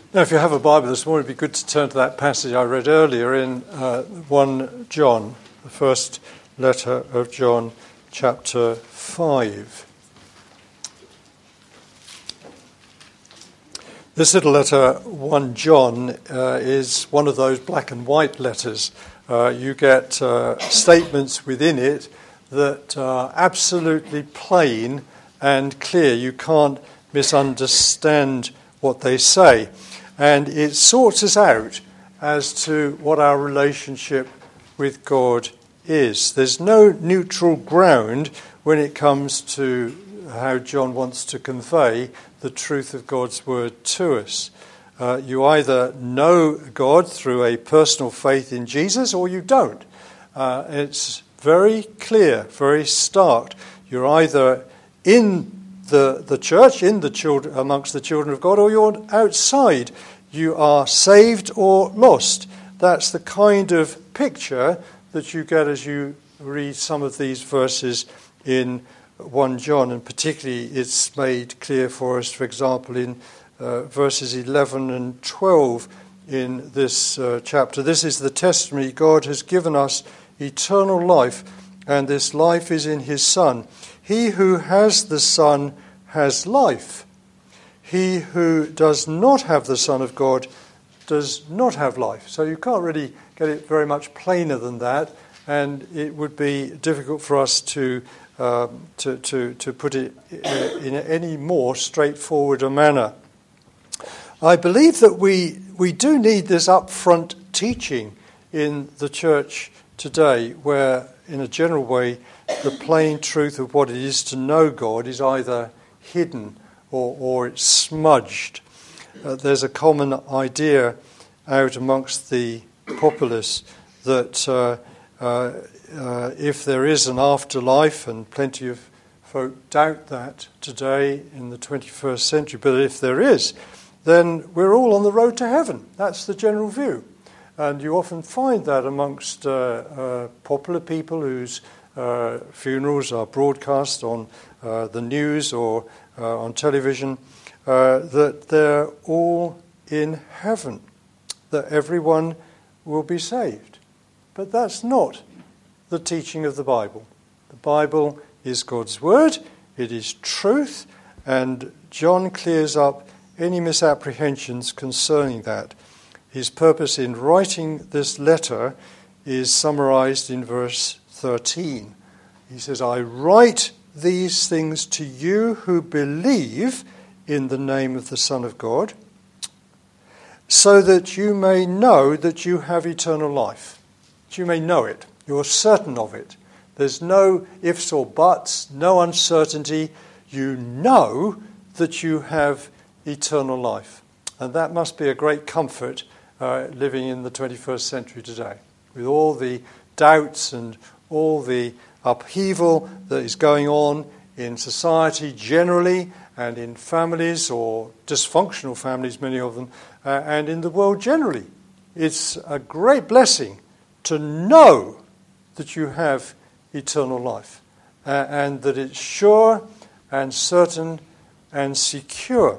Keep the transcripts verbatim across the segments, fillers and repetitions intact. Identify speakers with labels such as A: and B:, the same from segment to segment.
A: Now, if you have a Bible this morning, it'd be good to turn to that passage I read earlier in uh, First John, the first letter of John, chapter five. This little letter, First John, uh, is one of those black and white letters. Uh, you get uh, statements within it that are absolutely plain and clear. You can't misunderstand what they say. And it sorts us out as to what our relationship with God is. There's no neutral ground when it comes to how John wants to convey the truth of God's word to us. Uh, you either know God through a personal faith in Jesus or you don't. Uh, it's very clear, very stark. You're either in the, the church, in the children, amongst the children of God, or you're outside. You are saved or lost. That's the kind of picture that you get as you read some of these verses in First John, and particularly it's made clear for us, for example, in uh, verses eleven and twelve in this uh, chapter. This is the testimony: God has given us eternal life, and this life is in his Son. He who has the Son has life. He who does not have the Son of God does not have life. So you can't really get it very much plainer than that, and it would be difficult for us to um, to, to, to put it in any more straightforward a manner. I believe that we we do need this upfront teaching in the church today, where, in a general way, the plain truth of what it is to know God is either hidden Or, or it's smudged. Uh, there's a common idea out amongst the populace that uh, uh, uh, if there is an afterlife, and plenty of folk doubt that today in the twenty-first century, but if there is, then we're all on the road to heaven. That's the general view. And you often find that amongst uh, uh, popular people whose uh, funerals are broadcast on uh, the news or Uh, on television, uh, that they're all in heaven, that everyone will be saved. But that's not the teaching of the Bible. The Bible is God's word, it is truth, and John clears up any misapprehensions concerning that. His purpose in writing this letter is summarized in verse thirteen. He says, I write these things to you who believe in the name of the Son of God, so that you may know that you have eternal life. That you may know it. You're certain of it. There's no ifs or buts, no uncertainty. You know that you have eternal life. And that must be a great comfort uh, living in the twenty-first century today, with all the doubts and all the upheaval that is going on in society generally, and in families, or dysfunctional families, many of them, uh, and in the world generally. It's a great blessing to know that you have eternal life, uh, and that it's sure and certain and secure.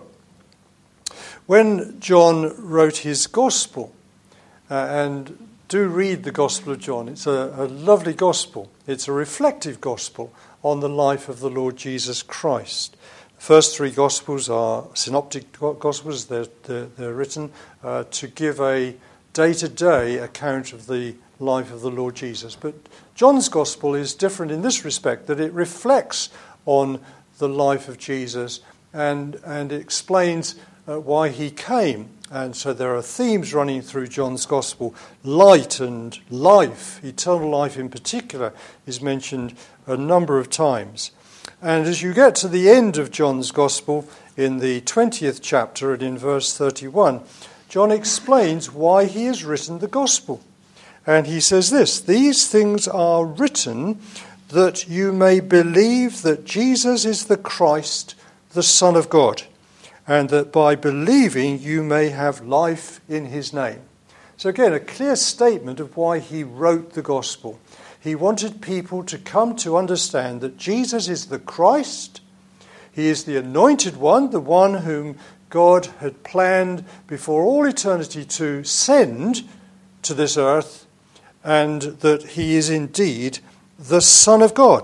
A: When John wrote his gospel, uh, and do read the Gospel of John. It's a, a lovely gospel. It's a reflective gospel on the life of the Lord Jesus Christ. The first three Gospels are synoptic Gospels. They're, they're, they're written uh, to give a day-to-day account of the life of the Lord Jesus. But John's Gospel is different in this respect, that it reflects on the life of Jesus and, and it explains uh, why he came. And so there are themes running through John's Gospel. Light and life, eternal life in particular, is mentioned a number of times. And as you get to the end of John's Gospel, in the twentieth chapter and in verse thirty-one, John explains why he has written the Gospel. And he says this, these things are written that you may believe that Jesus is the Christ, the Son of God, and that by believing you may have life in his name. So again, a clear statement of why he wrote the gospel. He wanted people to come to understand that Jesus is the Christ, he is the anointed one, the one whom God had planned before all eternity to send to this earth, and that he is indeed the Son of God,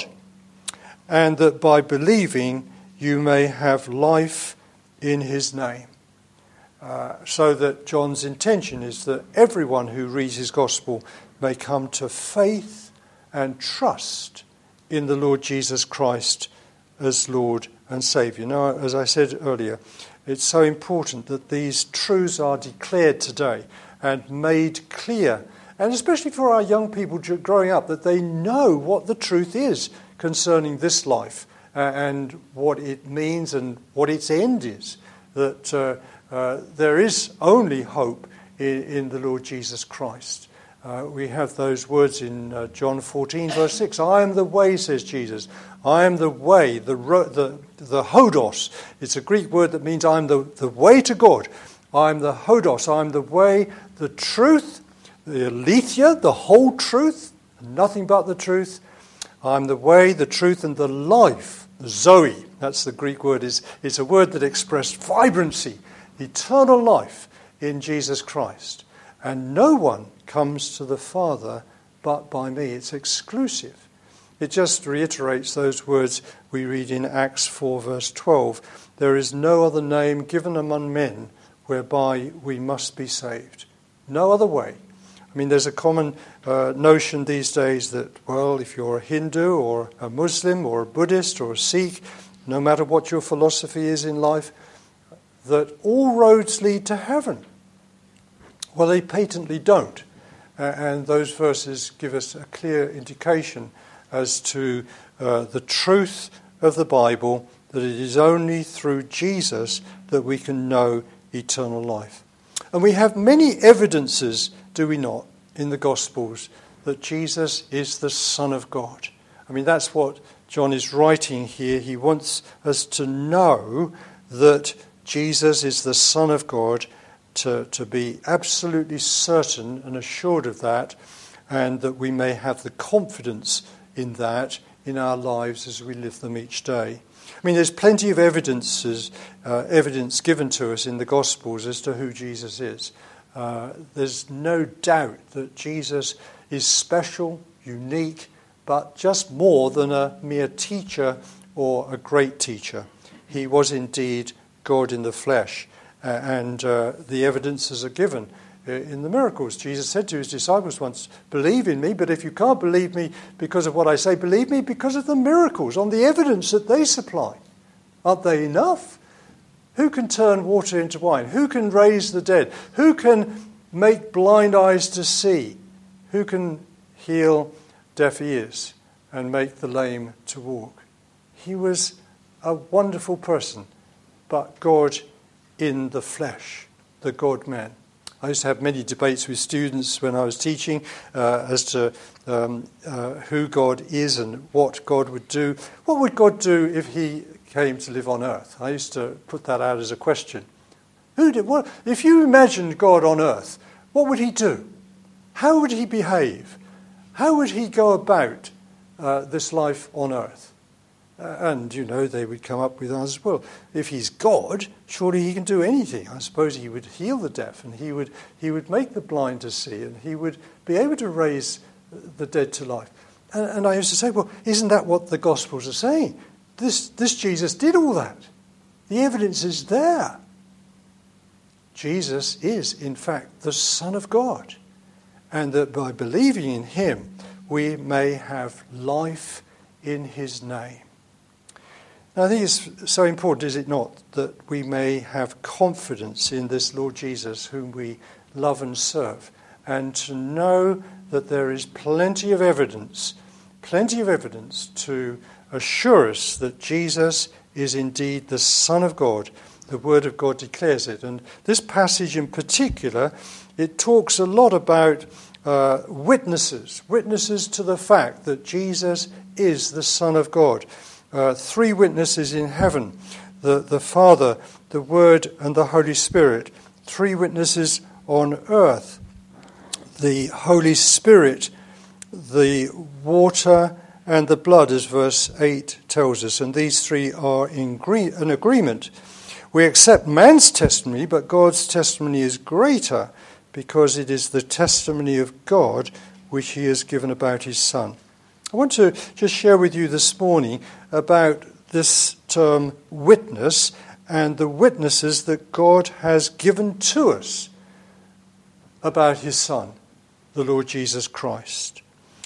A: and that by believing you may have life in his name. Uh, so that John's intention is that everyone who reads his gospel may come to faith and trust in the Lord Jesus Christ as Lord and Saviour. Now, as I said earlier, it's so important that these truths are declared today and made clear, and especially for our young people growing up, that they know what the truth is concerning this life uh, and what it means and what its end is. That uh, uh, there is only hope in, in the Lord Jesus Christ. Uh, we have those words in uh, John fourteen, verse six. I am the way, says Jesus. I am the way, the ro- the the hodos. It's a Greek word that means I am the, the way to God. I am the hodos. I am the way, the truth, the aletheia, the whole truth, nothing but the truth. I am the way, the truth, and the life. Zoe, that's the Greek word. Is it's a word that expressed vibrancy, eternal life in Jesus Christ. And no one comes to the Father but by me. It's exclusive. It just reiterates those words we read in Acts four, verse twelve. There is no other name given among men whereby we must be saved. No other way. I mean, there's a common uh, notion these days that, well, if you're a Hindu or a Muslim or a Buddhist or a Sikh, no matter what your philosophy is in life, that all roads lead to heaven. Well, they patently don't. Uh, and those verses give us a clear indication as to uh, the truth of the Bible, that it is only through Jesus that we can know eternal life. And we have many evidences, do we not, in the Gospels, that Jesus is the Son of God. I mean, that's what John is writing here. He wants us to know that Jesus is the Son of God, to, to be absolutely certain and assured of that, and that we may have the confidence in that in our lives as we live them each day. I mean, there's plenty of evidences, uh, evidence given to us in the Gospels as to who Jesus is. Uh, there's no doubt that Jesus is special, unique, but just more than a mere teacher or a great teacher. He was indeed God in the flesh, uh, and uh, the evidences are given uh, in the miracles. Jesus said to his disciples once, believe in me, but if you can't believe me because of what I say, believe me because of the miracles, on the evidence that they supply. Aren't they enough? Who can turn water into wine? Who can raise the dead? Who can make blind eyes to see? Who can heal deaf ears and make the lame to walk? He was a wonderful person, but God in the flesh, the God-man. I used to have many debates with students when I was teaching uh, as to um, uh, who God is and what God would do. What would God do if he came to live on earth? I used to put that out as a question. Who did what? If you imagined God on earth, what would he do? How would he behave? How would he go about uh, this life on earth? Uh, and, you know, they would come up with answers. Well, if he's God, surely he can do anything. I suppose he would heal the deaf, and he would he would make the blind to see, and he would be able to raise the dead to life. And, and I used to say, well, isn't that what the Gospels are saying? This this Jesus did all that. The evidence is there. Jesus is, in fact, the Son of God. And that by believing in him, we may have life in his name. Now, I think it's so important, is it not, that we may have confidence in this Lord Jesus, whom we love and serve, and to know that there is plenty of evidence, plenty of evidence to assure us that Jesus is indeed the Son of God. The Word of God declares it. And this passage in particular, it talks a lot about uh, witnesses, witnesses to the fact that Jesus is the Son of God. Uh, three witnesses in heaven, the, the Father, the Word, and the Holy Spirit. Three witnesses on earth, the Holy Spirit, the water, and the blood, as verse eight tells us. And these three are in agree- an agreement We accept man's testimony, but God's testimony is greater because it is the testimony of God which he has given about his Son. I want to just share with you this morning about this term witness and the witnesses that God has given to us about his Son, the Lord Jesus Christ.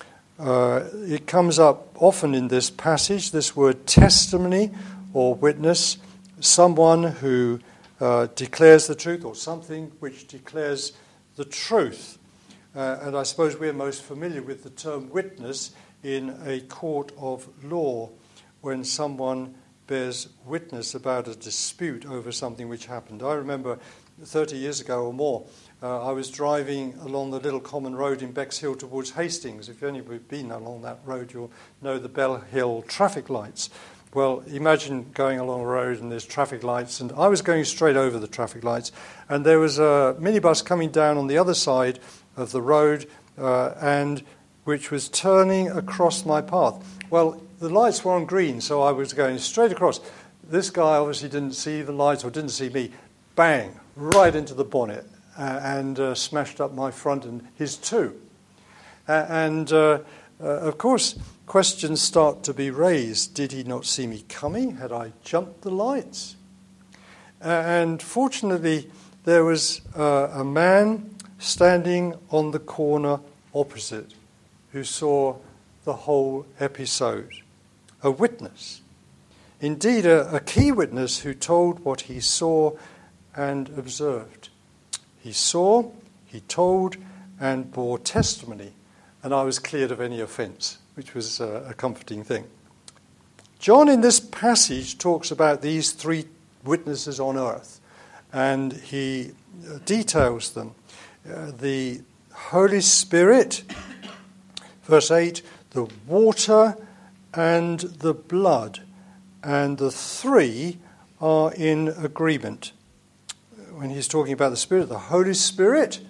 A: Uh, it comes up often in this passage, this word testimony or witness, someone who uh, declares the truth or something which declares the truth. Uh, and I suppose we're most familiar with the term witness in a court of law when someone bears witness about a dispute over something which happened. I remember thirty years ago or more, uh, I was driving along the little common road in Bexhill towards Hastings. If anybody's been along that road, you'll know the Bell Hill traffic lights. Well, imagine going along a road and there's traffic lights, and I was going straight over the traffic lights, and there was a minibus coming down on the other side of the road, uh, and which was turning across my path. Well, the lights were on green, so I was going straight across. This guy obviously didn't see the lights or didn't see me. Bang, right into the bonnet uh, and uh, smashed up my front and his too. Uh, and, uh, uh, of course, questions start to be raised. Did he not see me coming? Had I jumped the lights? Uh, and fortunately, there was uh, a man standing on the corner opposite who saw the whole episode. A witness. Indeed, a, a key witness who told what he saw and observed. He saw, he told, and bore testimony, and I was cleared of any offence, which was a, a comforting thing. John in this passage talks about these three witnesses on earth, and he details them. Uh, the Holy Spirit, verse eight, the water and the blood, and the three are in agreement. When he's talking about the Spirit, the Holy Spirit,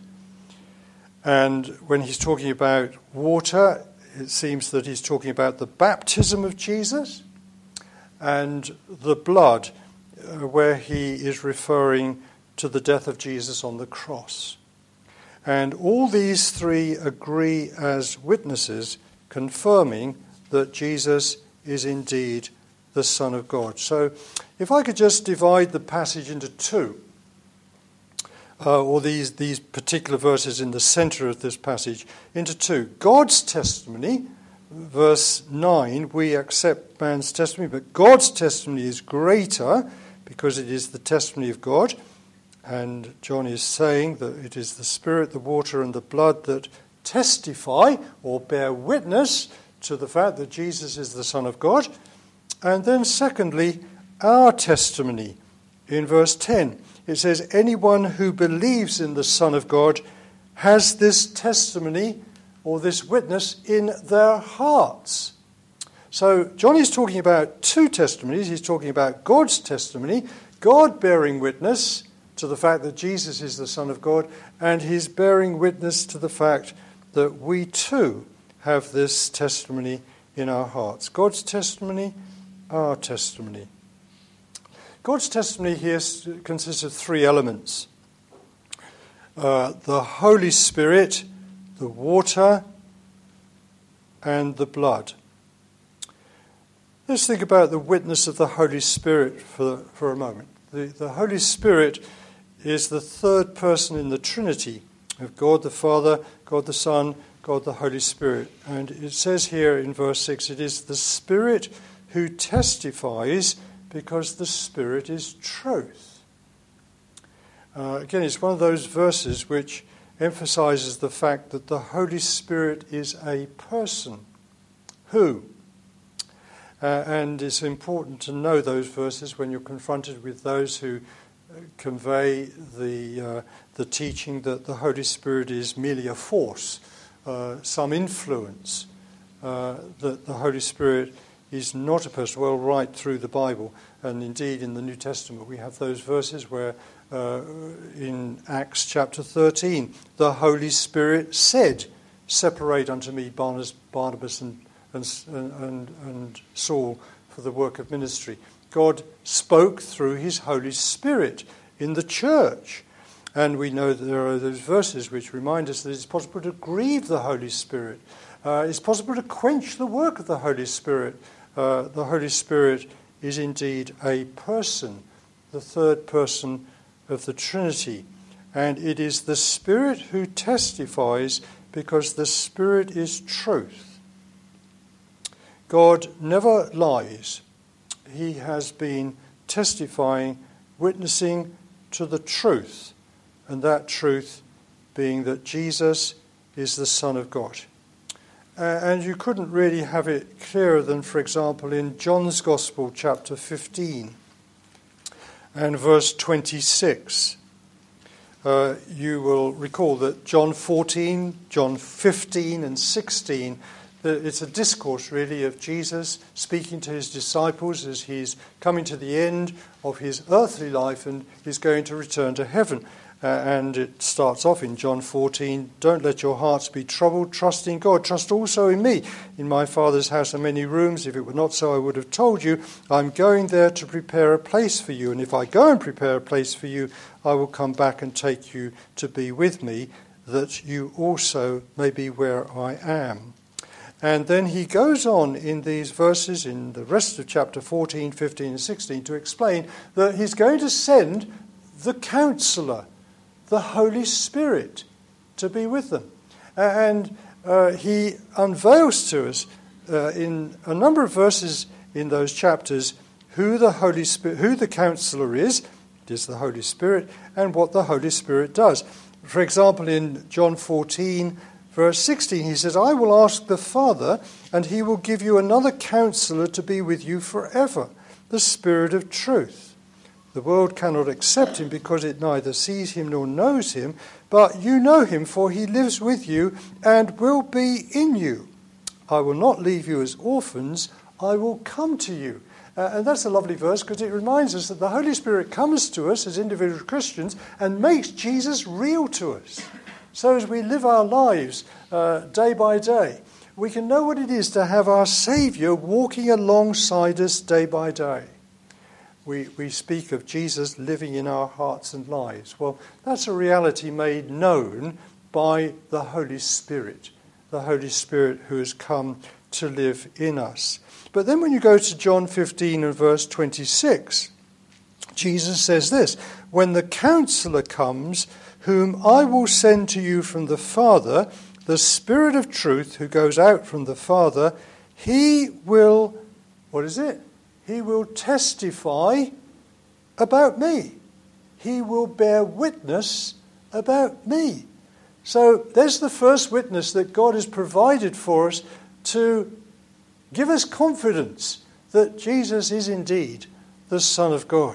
A: and when he's talking about water, it seems that he's talking about the baptism of Jesus, and the blood, uh, where he is referring to the death of Jesus on the cross. And all these three agree as witnesses, confirming that Jesus is indeed the Son of God. So if I could just divide the passage into two, uh, or these, these particular verses in the centre of this passage, into two. God's testimony, verse nine, we accept man's testimony, but God's testimony is greater because it is the testimony of God. And John is saying that it is the Spirit, the water, and the blood that testify or bear witness to the fact that Jesus is the Son of God. And then secondly, our testimony. In verse ten, it says, anyone who believes in the Son of God has this testimony or this witness in their hearts. So John is talking about two testimonies. He's talking about God's testimony, God bearing witness to the fact that Jesus is the Son of God, and he's bearing witness to the fact that we too have this testimony in our hearts. God's testimony, our testimony. God's testimony here consists of three elements. Uh, the Holy Spirit, the water, and the blood. Let's think about the witness of the Holy Spirit for, for a moment. The, the Holy Spirit is the third person in the Trinity of God the Father, God the Son, God the Holy Spirit. And it says here in verse six, it is the Spirit who testifies because the Spirit is truth. Uh, again, it's one of those verses which emphasizes the fact that the Holy Spirit is a person. Who? Uh, and it's important to know those verses when you're confronted with those who convey the uh, the teaching that the Holy Spirit is merely a force, uh, some influence, uh, that the Holy Spirit is not a person. Well, right through the Bible, and indeed in the New Testament, we have those verses where uh, in Acts chapter thirteen, the Holy Spirit said, separate unto me Barnabas, Barnabas and, and, and, and Saul for the work of ministry. God spoke through his Holy Spirit in the church. And we know that there are those verses which remind us that it's possible to grieve the Holy Spirit. Uh, it's possible to quench the work of the Holy Spirit. Uh, the Holy Spirit is indeed a person, the third person of the Trinity. And it is the Spirit who testifies, because the Spirit is truth. God never lies. He has been testifying, witnessing to the truth, and that truth being that Jesus is the Son of God. Uh, and you couldn't really have it clearer than, for example, in John's Gospel, chapter fifteen, and verse twenty-six. Uh, you will recall that John fourteen, John fifteen and sixteen, that it's a discourse really of Jesus speaking to his disciples as he's coming to the end of his earthly life and he's going to return to heaven. Uh, and it starts off in John fourteen, "Don't let your hearts be troubled, trust in God, trust also in me. In my Father's house are many rooms. If it were not so, I would have told you. I'm going there to prepare a place for you. And if I go and prepare a place for you, I will come back and take you to be with me, that you also may be where I am." And then he goes on in these verses, in the rest of chapter fourteen, fifteen and sixteen, to explain that he's going to send the Counselor, the Holy Spirit, to be with them. And uh, he unveils to us uh, in a number of verses in those chapters who the Holy Spirit, who the Counselor is, it is the Holy Spirit, and what the Holy Spirit does. For example, in John fourteen, verse sixteen, he says, "I will ask the Father, and he will give you another Counselor to be with you forever, the Spirit of truth. The world cannot accept him because it neither sees him nor knows him, but you know him, for he lives with you and will be in you. I will not leave you as orphans, I will come to you." Uh, and that's a lovely verse because it reminds us that the Holy Spirit comes to us as individual Christians and makes Jesus real to us. So as we live our lives uh, day by day, we can know what it is to have our Saviour walking alongside us day by day. We, we speak of Jesus living in our hearts and lives. Well, that's a reality made known by the Holy Spirit, the Holy Spirit who has come to live in us. But then when you go to John fifteen and verse twenty-six, Jesus says this, "When the Counselor comes, whom I will send to you from the Father, the Spirit of truth who goes out from the Father, he will," what is it? "He will testify about me. He will bear witness about me." So there's the first witness that God has provided for us to give us confidence that Jesus is indeed the Son of God.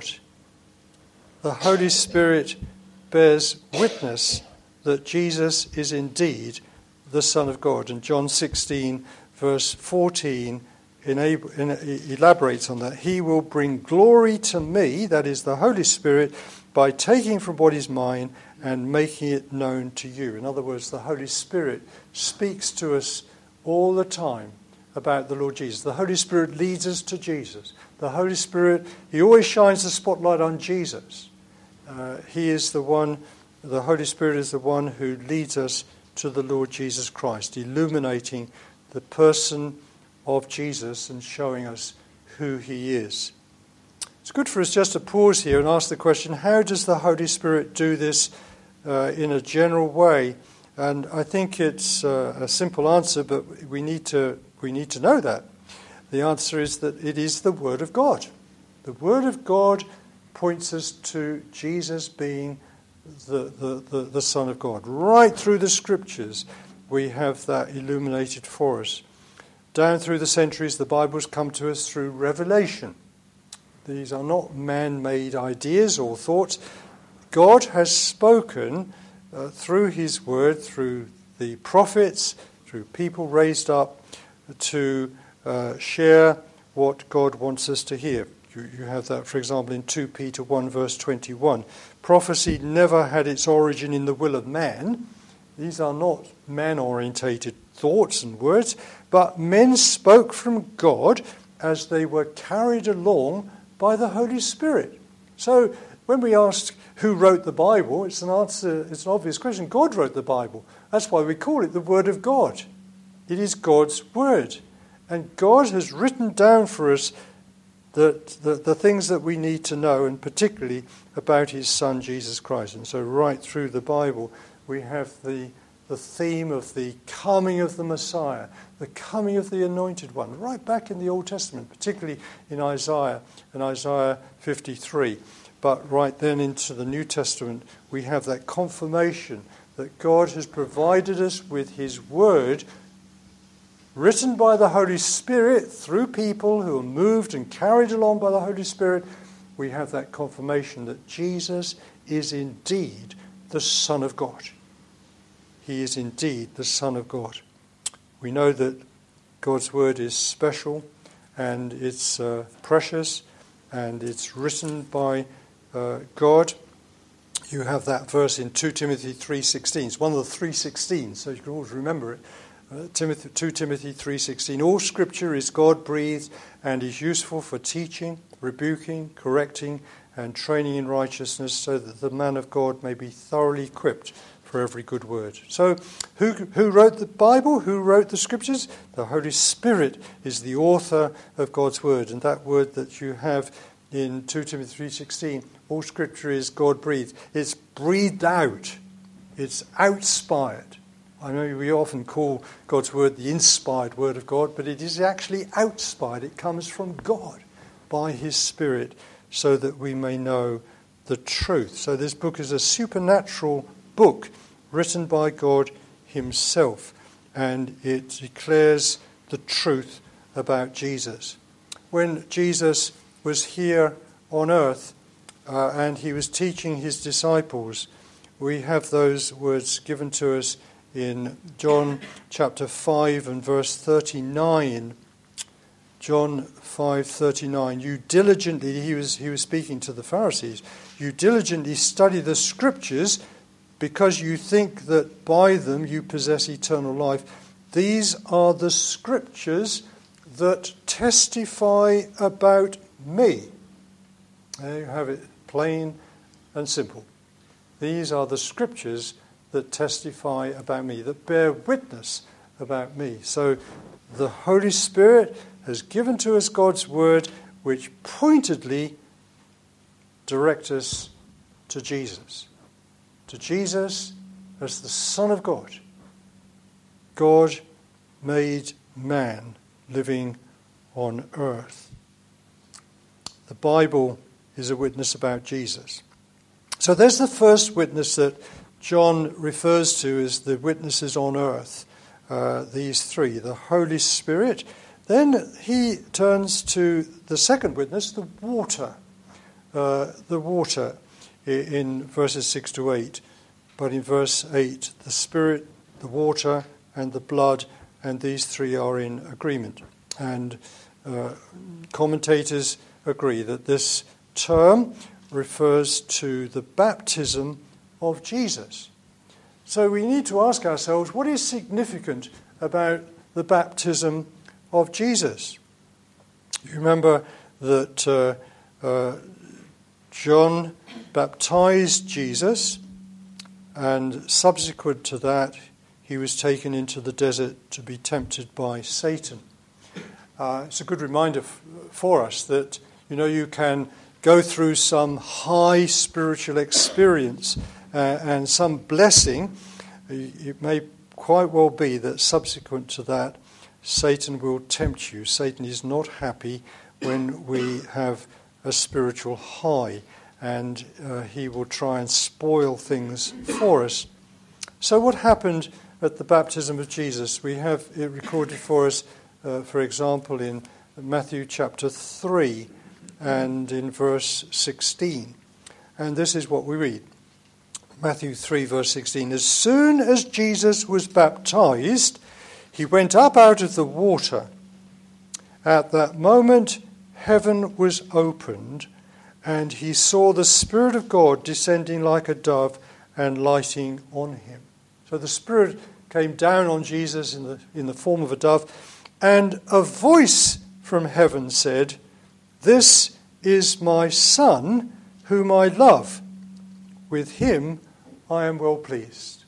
A: The Holy Spirit bears witness that Jesus is indeed the Son of God. And John sixteen, verse fourteen, Enable, in, elaborates on that. "He will bring glory to me," that is the Holy Spirit, "by taking from what is mine and making it known to you." In other words, the Holy Spirit speaks to us all the time about the Lord Jesus. The Holy Spirit leads us to Jesus. The Holy Spirit, he always shines the spotlight on Jesus. Uh, he is the one, the Holy Spirit is the one who leads us to the Lord Jesus Christ, illuminating the person of Jesus and showing us who he is. It's good for us just to pause here and ask the question, how does the Holy Spirit do this uh, in a general way? And I think it's uh, a simple answer, but we need to we need to know that. The answer is that it is the Word of God. The Word of God points us to Jesus being the, the, the, the Son of God. Right through the Scriptures, we have that illuminated for us. Down through the centuries, the Bible's come to us through revelation. These are not man-made ideas or thoughts. God has spoken uh, through his word, through the prophets, through people raised up to uh, share what God wants us to hear. You, you have that, for example, in Second Peter one, verse twenty-one. Prophecy never had its origin in the will of man. These are not man-orientated thoughts and words, but men spoke from God as they were carried along by the Holy Spirit. So when we ask who wrote the Bible, it's an answer, it's an obvious question. God wrote the Bible. That's why we call it the Word of God. It is God's Word. And God has written down for us the, the, the things that we need to know, and particularly about his Son, Jesus Christ. And so right through the Bible, we have the, the theme of the coming of the Messiah, the coming of the Anointed One, right back in the Old Testament, particularly in Isaiah and Isaiah fifty-three. But right then into the New Testament, we have that confirmation that God has provided us with his Word, written by the Holy Spirit through people who are moved and carried along by the Holy Spirit. We have that confirmation that Jesus is indeed the Son of God. He is indeed the Son of God. We know that God's Word is special and it's uh, precious and it's written by uh, God. You have that verse in Second Timothy three sixteen. It's one of the three sixteens, so you can always remember it. Uh, Timothy, Second Timothy three sixteen. All Scripture is God-breathed and is useful for teaching, rebuking, correcting, and training in righteousness, so that the man of God may be thoroughly equipped for every good word. So, who who wrote the Bible? Who wrote the Scriptures? The Holy Spirit is the author of God's Word, and that word that you have in Second Timothy three sixteen, all Scripture is God-breathed. It's breathed out. It's outspired. I know we often call God's Word the inspired Word of God, but it is actually outspired. It comes from God by his Spirit so that we may know the truth. So this book is a supernatural book written by God himself, and it declares the truth about Jesus. When Jesus was here on earth uh, and he was teaching his disciples, we have those words given to us in John chapter five and verse thirty-nine. John five thirty-nine. You diligently, he was he was speaking to the Pharisees, you diligently study the Scriptures because you think that by them you possess eternal life. These are the Scriptures that testify about me. There you have it, plain and simple. These are the Scriptures that testify about me, that bear witness about me. So the Holy Spirit has given to us God's Word, which pointedly directs us to Jesus. To Jesus as the Son of God. God made man living on earth. The Bible is a witness about Jesus. So there's the first witness that John refers to as the witnesses on earth, uh, these three, the Holy Spirit. Then he turns to the second witness, the water, uh, the water in verses six to eight. But in verse eight, the Spirit, the water, and the blood, and these three are in agreement. And uh, commentators agree that this term refers to the baptism of Jesus. So we need to ask ourselves, what is significant about the baptism of Jesus? You remember that uh, uh, John baptized Jesus, and subsequent to that, he was taken into the desert to be tempted by Satan. Uh, it's a good reminder f- for us that, you know, you can go through some high spiritual experience uh, and some blessing. It may quite well be that subsequent to that, Satan will tempt you. Satan is not happy when we have a spiritual high, and uh, he will try and spoil things for us. So what happened at the baptism of Jesus? We have it recorded for us, uh, for example, in Matthew chapter three and in verse sixteen. And this is what we read. Matthew three, verse sixteen. As soon as Jesus was baptized, he went up out of the water. At that moment, heaven was opened, and he saw the Spirit of God descending like a dove and lighting on him. So the Spirit came down on Jesus in the, in the form of a dove, and a voice from heaven said, "This is my Son, whom I love. With him I am well pleased.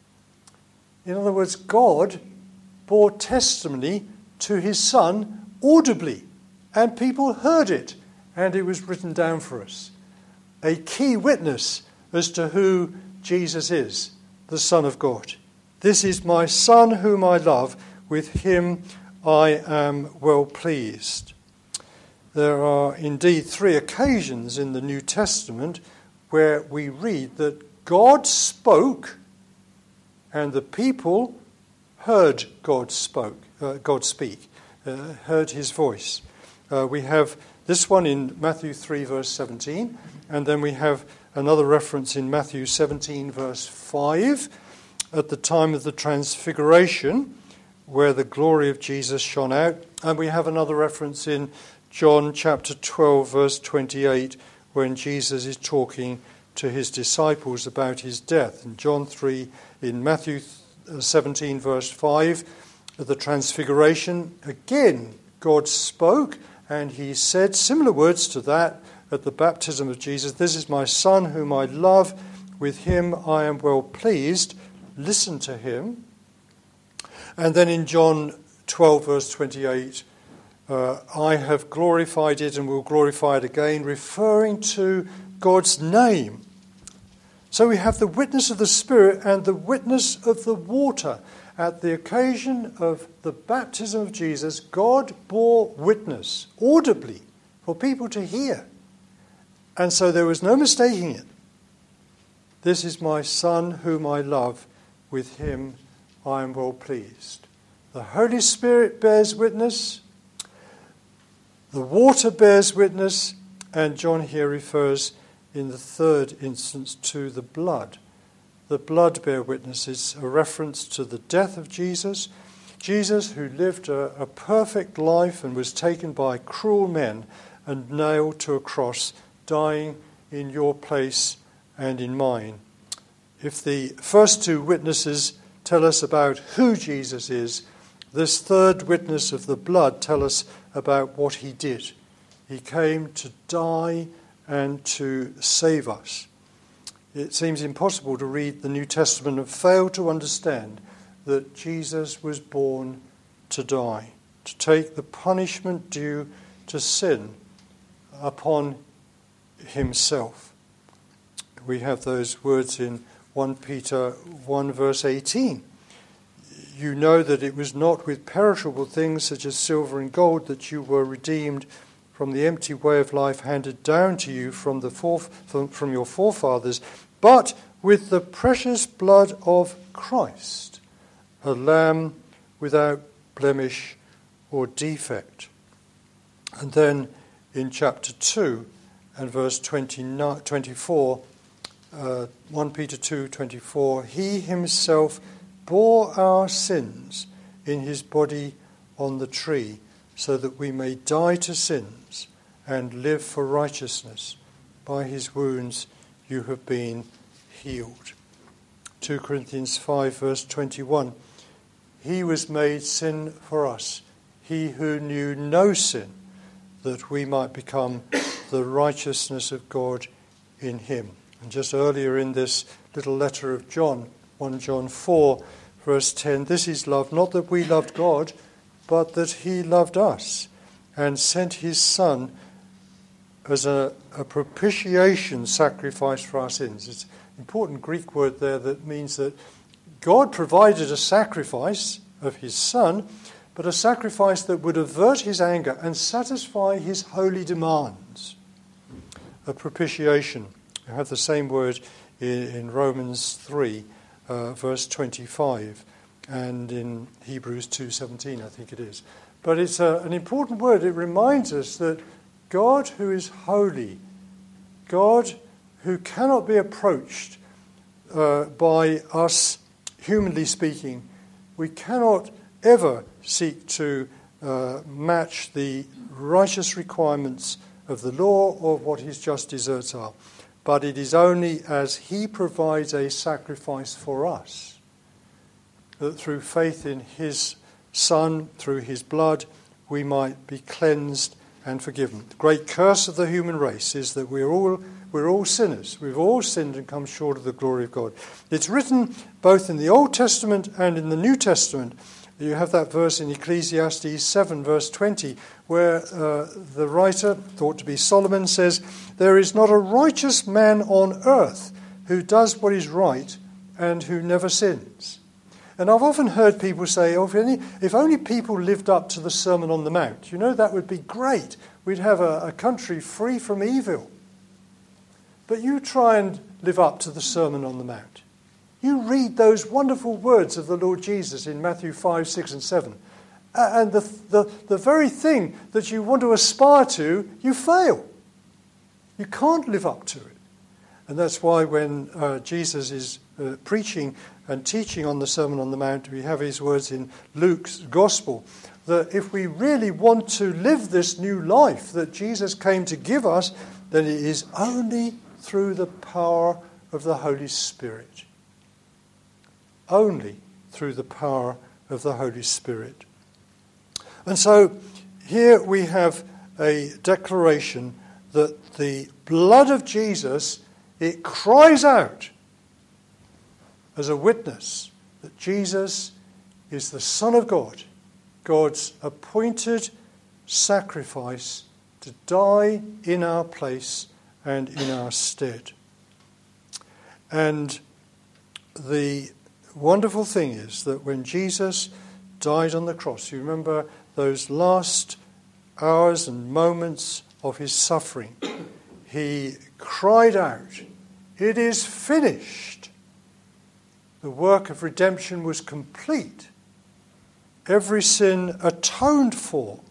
A: In other words, God bore testimony to his Son audibly, and people heard it, and it was written down for us. A key witness as to who Jesus is, the Son of God. This is my Son whom I love, with him I am well pleased. There are indeed three occasions in the New Testament where we read that God spoke and the people heard God spoke, uh, God speak, uh, heard his voice. Uh, we have this one in Matthew three verse seventeen, and then we have another reference in Matthew seventeen verse five at the time of the Transfiguration, where the glory of Jesus shone out. And we have another reference in John chapter twelve verse twenty-eight, when Jesus is talking to his disciples about his death. In John three, in Matthew seventeen verse five, at the Transfiguration, again God spoke and he said similar words to that at the baptism of Jesus. This is my Son whom I love, with him I am well pleased. Listen to him. And then in John twelve verse twenty-eight, uh, I have glorified it and will glorify it again, referring to God's name. So we have the witness of the Spirit and the witness of the water. At the occasion of the baptism of Jesus, God bore witness audibly for people to hear. And so there was no mistaking it. This is my Son whom I love, with him I am well pleased. The Holy Spirit bears witness, the water bears witness, and John here refers in the third instance to the blood. The blood bear witness is a reference to the death of Jesus. Jesus, who lived a, a perfect life and was taken by cruel men and nailed to a cross, dying in your place and in mine. If the first two witnesses tell us about who Jesus is, this third witness of the blood tell us about what he did. He came to die and to save us. It seems impossible to read the New Testament and fail to understand that Jesus was born to die, to take the punishment due to sin upon himself. We have those words in First Peter one verse eighteen. You know that it was not with perishable things such as silver and gold that you were redeemed from the empty way of life handed down to you from the foref- from, from your forefathers, but with the precious blood of Christ, a lamb without blemish or defect. And then in chapter two and verse twenty-nine, twenty-four, uh, First Peter two twenty-four, he himself bore our sins in his body on the tree, so that we may die to sins and live for righteousness. By his wounds you have been healed. Second Corinthians five verse twenty-one, he was made sin for us, he who knew no sin, that we might become the righteousness of God in him. And just earlier in this little letter of John, First John four verse ten, this is love, not that we loved God, but that he loved us and sent his Son as a, a propitiation sacrifice for our sins. It's an important Greek word there that means that God provided a sacrifice of his Son, but a sacrifice that would avert his anger and satisfy his holy demands. A propitiation. We have the same word in, in Romans three, uh, verse twenty-five. And in Hebrews two seventeen, I think it is. But it's a, an important word. It reminds us that God who is holy, God who cannot be approached uh, by us, humanly speaking, we cannot ever seek to uh, match the righteous requirements of the law or what his just deserts are. But it is only as he provides a sacrifice for us that through faith in his Son, through his blood, we might be cleansed and forgiven. The great curse of the human race is that we're all we're all sinners. We've all sinned and come short of the glory of God. It's written both in the Old Testament and in the New Testament. You have that verse in Ecclesiastes seven, verse twenty, where uh, the writer, thought to be Solomon, says, "There is not a righteous man on earth who does what is right and who never sins." And I've often heard people say, oh, if only, if only people lived up to the Sermon on the Mount, you know, that would be great. We'd have a, a country free from evil. But you try and live up to the Sermon on the Mount. You read those wonderful words of the Lord Jesus in Matthew five, six and seven. And the, the, the very thing that you want to aspire to, you fail. You can't live up to it. And that's why when uh, Jesus is uh, preaching and teaching on the Sermon on the Mount, we have his words in Luke's Gospel, that if we really want to live this new life that Jesus came to give us, then it is only through the power of the Holy Spirit. Only through the power of the Holy Spirit. And so here we have a declaration that the blood of Jesus, it cries out as a witness that Jesus is the Son of God, God's appointed sacrifice to die in our place and in our stead. And the wonderful thing is that when Jesus died on the cross, you remember those last hours and moments of his suffering, he cried out, "It is finished." The work of redemption was complete. Every sin atoned for.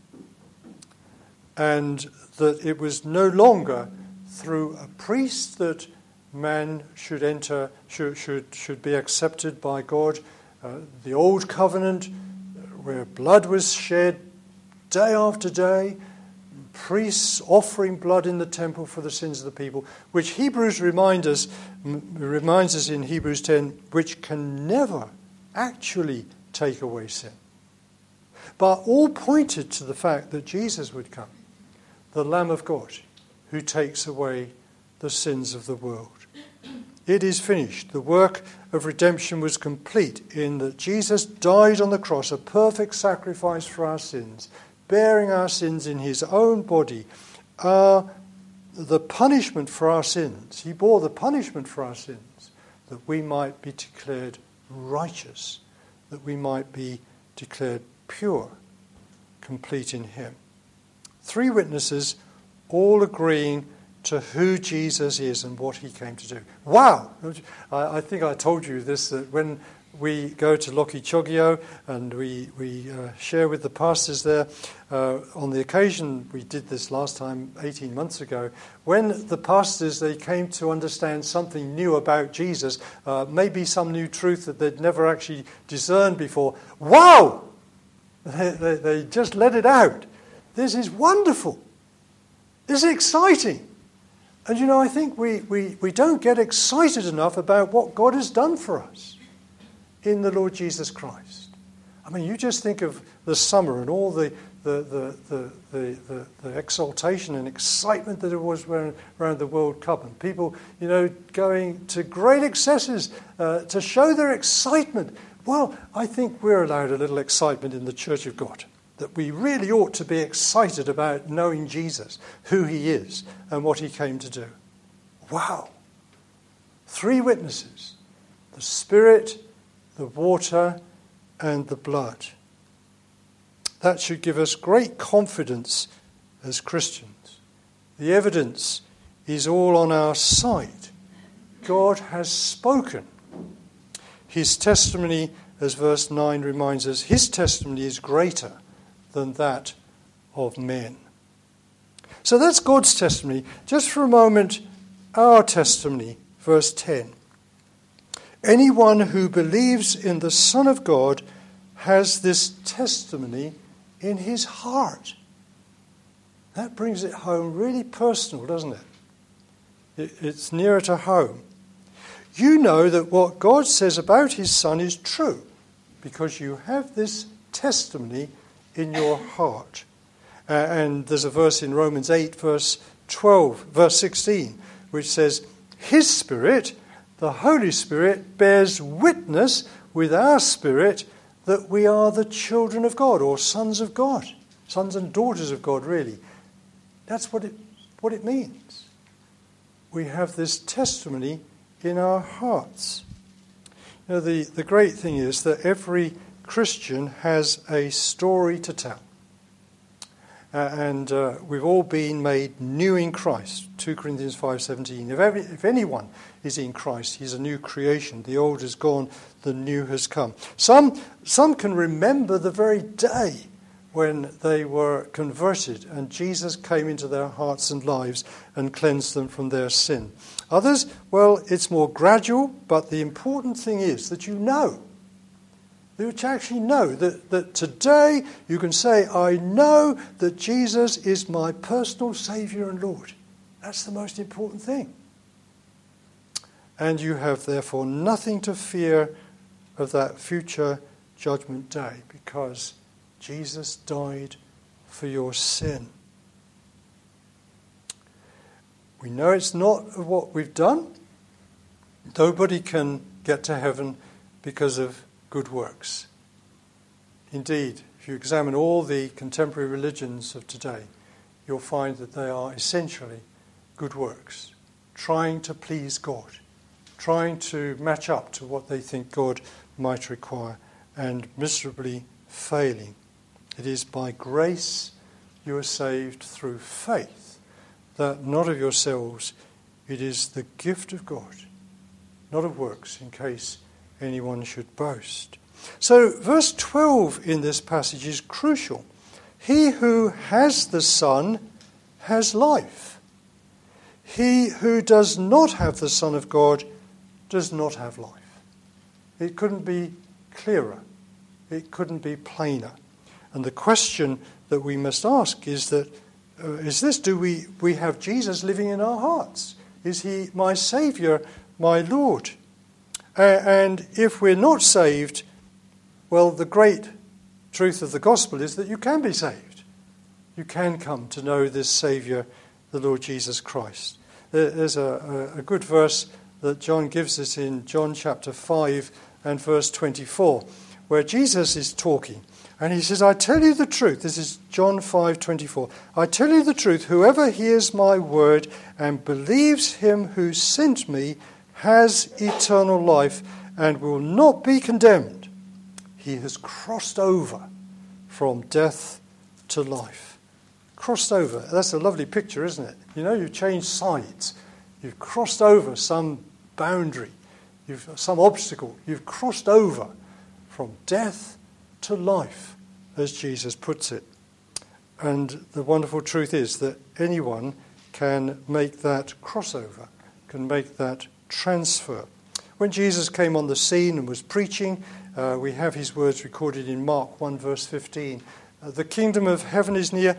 A: And that it was no longer through a priest that man should enter, should should, should be accepted by God. Uh, the old covenant, where blood was shed day after day, priests offering blood in the temple for the sins of the people, which Hebrews remind us, reminds us in Hebrews ten, which can never actually take away sin. But all pointed to the fact that Jesus would come, the Lamb of God, who takes away the sins of the world. It is finished. The work of redemption was complete in that Jesus died on the cross, a perfect sacrifice for our sins, bearing our sins in his own body, our, the punishment for our sins. He bore the punishment for our sins, that we might be declared righteous, that we might be declared pure, complete in him. Three witnesses all agreeing to who Jesus is and what he came to do. Wow! I, I think I told you this, that when we go to Lokichogio and we, we uh, share with the pastors there, uh, on the occasion, we did this last time eighteen months ago, when the pastors, they came to understand something new about Jesus, uh, maybe some new truth that they'd never actually discerned before. Wow! They, they, they just let it out. This is wonderful. This is exciting. And you know, I think we, we, we don't get excited enough about what God has done for us in the Lord Jesus Christ. I mean, you just think of the summer and all the the the the, the, the, the exaltation and excitement that it was around, around the World Cup, and people, you know, going to great excesses uh, to show their excitement. Well, I think we're allowed a little excitement in the Church of God, that we really ought to be excited about knowing Jesus, who he is, and what he came to do. Wow. Three witnesses. The Spirit, the water, and the blood. That should give us great confidence as Christians. The evidence is all on our side. God has spoken. His testimony, as verse nine reminds us, his testimony is greater than that of men. So that's God's testimony. Just for a moment, our testimony, verse ten. Anyone who believes in the Son of God has this testimony in his heart. That brings it home really personal, doesn't it? it it's nearer to home. You know that what God says about his Son is true because you have this testimony in your heart. Uh, and there's a verse in Romans eight, verse twelve, verse sixteen, which says, His Spirit, the Holy Spirit, bears witness with our spirit that we are the children of God, or sons of God, sons and daughters of God, really. That's what it, what it means. We have this testimony in our hearts. You know, the, the great thing is that every Christian has a story to tell. Uh, and uh, we've all been made new in Christ, two Corinthians five seventeen. If, every, if anyone is in Christ, he's a new creation. The old is gone, the new has come. Some, some can remember the very day when they were converted and Jesus came into their hearts and lives and cleansed them from their sin. Others, well, it's more gradual, but the important thing is that you know. That you actually know that, that today you can say, I know that Jesus is my personal Saviour and Lord. That's the most important thing. And you have therefore nothing to fear of that future judgment day, because Jesus died for your sin. We know it's not of what we've done. Nobody can get to heaven because of good works. Indeed, if you examine all the contemporary religions of today, you'll find that they are essentially good works, trying to please God, trying to match up to what they think God might require, and miserably failing. It is by grace you are saved through faith, that not of yourselves, it is the gift of God, not of works, in case anyone should boast. So verse twelve in this passage is crucial. He who has the Son has life. He who does not have the Son of God does not have life. It couldn't be clearer. It couldn't be plainer. And the question that we must ask is that, uh, is this, do we, we have Jesus living in our hearts? Is he my Saviour, my Lord? Uh, and if we're not saved, well, the great truth of the gospel is that you can be saved. You can come to know this Saviour, the Lord Jesus Christ. There's a, a, a good verse that John gives us in John chapter five and verse twenty-four, where Jesus is talking. And he says, I tell you the truth. This is John five twenty-four. I tell you the truth, whoever hears my word and believes him who sent me has eternal life and will not be condemned. He has crossed over from death to life. Crossed over. That's a lovely picture, isn't it? You know, you've changed sides. You've crossed over some boundary, you've some obstacle. You've crossed over from death to life, as Jesus puts it. And the wonderful truth is that anyone can make that crossover, can make that transfer. When Jesus came on the scene and was preaching, uh, we have his words recorded in Mark one verse fifteen. Uh, the kingdom of heaven is near.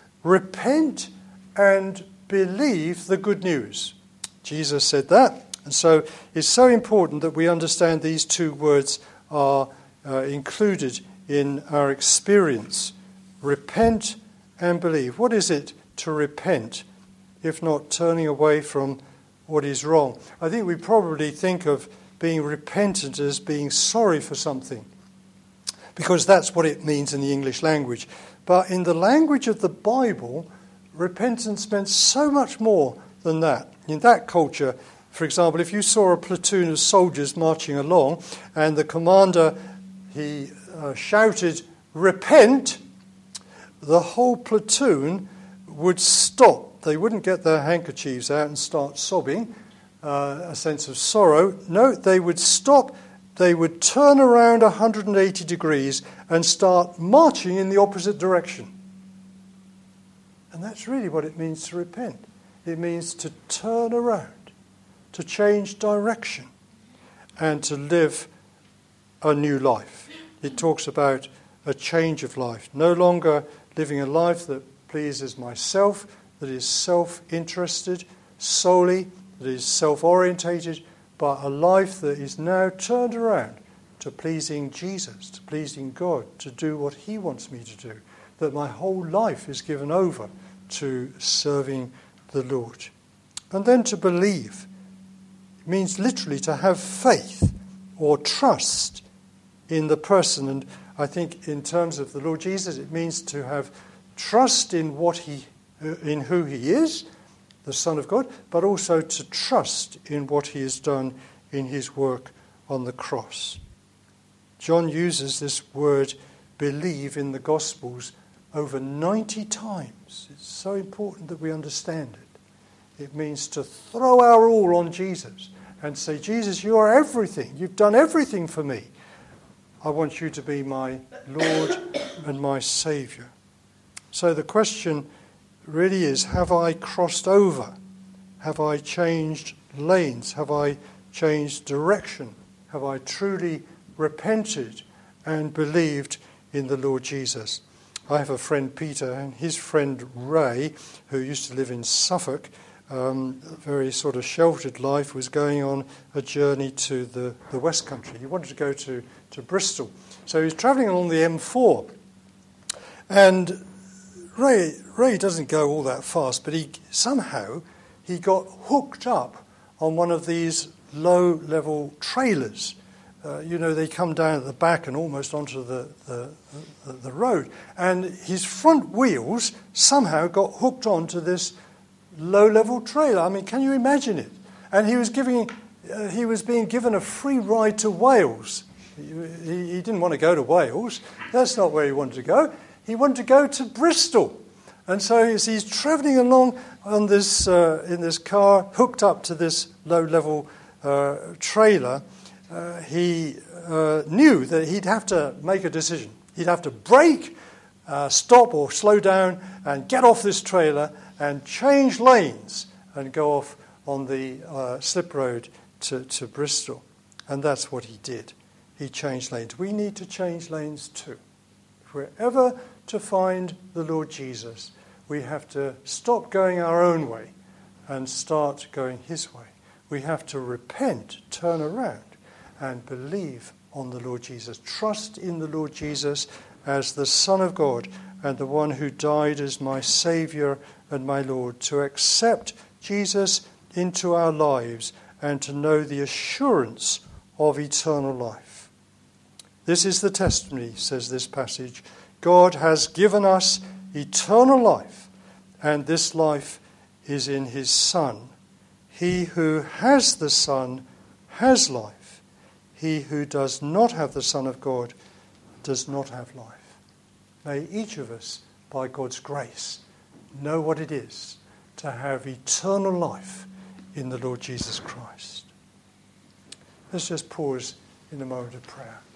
A: Repent and believe the good news. Jesus said that. And so it's so important that we understand these two words are uh, included in our experience. Repent and believe. What is it to repent, if not turning away from what is wrong? I think we probably think of being repentant as being sorry for something, because that's what it means in the English language. But in the language of the Bible, repentance meant so much more than that. In that culture, for example, if you saw a platoon of soldiers marching along and the commander, he uh, shouted, repent, the whole platoon would stop. They wouldn't get their handkerchiefs out and start sobbing, uh, a sense of sorrow. No, they would stop. They would turn around one hundred eighty degrees and start marching in the opposite direction. And that's really what it means to repent. It means to turn around, to change direction, and to live a new life. It talks about a change of life, no longer living a life that pleases myself, that is self-interested solely, that is self-orientated, but a life that is now turned around to pleasing Jesus, to pleasing God, to do what he wants me to do, that my whole life is given over to serving the Lord. And then to believe. It means literally to have faith or trust in the person. And I think in terms of the Lord Jesus, it means to have trust in what he, in who he is, the Son of God, but also to trust in what he has done in his work on the cross. John uses this word believe in the Gospels over ninety times. It's so important that we understand it. It means to throw our all on Jesus and say, Jesus, you are everything. You've done everything for me. I want you to be my Lord and my Saviour. So the question really is, have I crossed over? Have I changed lanes? Have I changed direction? Have I truly repented and believed in the Lord Jesus? I have a friend, Peter, and his friend Ray, who used to live in Suffolk, um, a very sort of sheltered life, was going on a journey to the, the West Country. He wanted to go to, to Bristol. So he was travelling along the M four. And Ray, Ray doesn't go all that fast, but he somehow he got hooked up on one of these low-level trailers. Uh, you know, they come down at the back and almost onto the, the, the, the road. And his front wheels somehow got hooked onto this low-level trailer. I mean, can you imagine it? And he was giving, uh, he was being given a free ride to Wales. He, he, he didn't want to go to Wales. That's not where he wanted to go. He wanted to go to Bristol. And so as he's travelling along on this uh, in this car, hooked up to this low-level uh, trailer, Uh, he uh, knew that he'd have to make a decision. He'd have to brake, uh, stop or slow down and get off this trailer and change lanes and go off on the uh, slip road to, to Bristol. And that's what he did. He changed lanes. We need to change lanes too. If we're ever to find the Lord Jesus, we have to stop going our own way and start going his way. We have to repent, turn around, and believe on the Lord Jesus. Trust in the Lord Jesus as the Son of God and the one who died as my Saviour and my Lord. To accept Jesus into our lives and to know the assurance of eternal life. This is the testimony, says this passage. God has given us eternal life, and this life is in his Son. He who has the Son has life. He who does not have the Son of God does not have life. May each of us, by God's grace, know what it is to have eternal life in the Lord Jesus Christ. Let's just pause in a moment of prayer.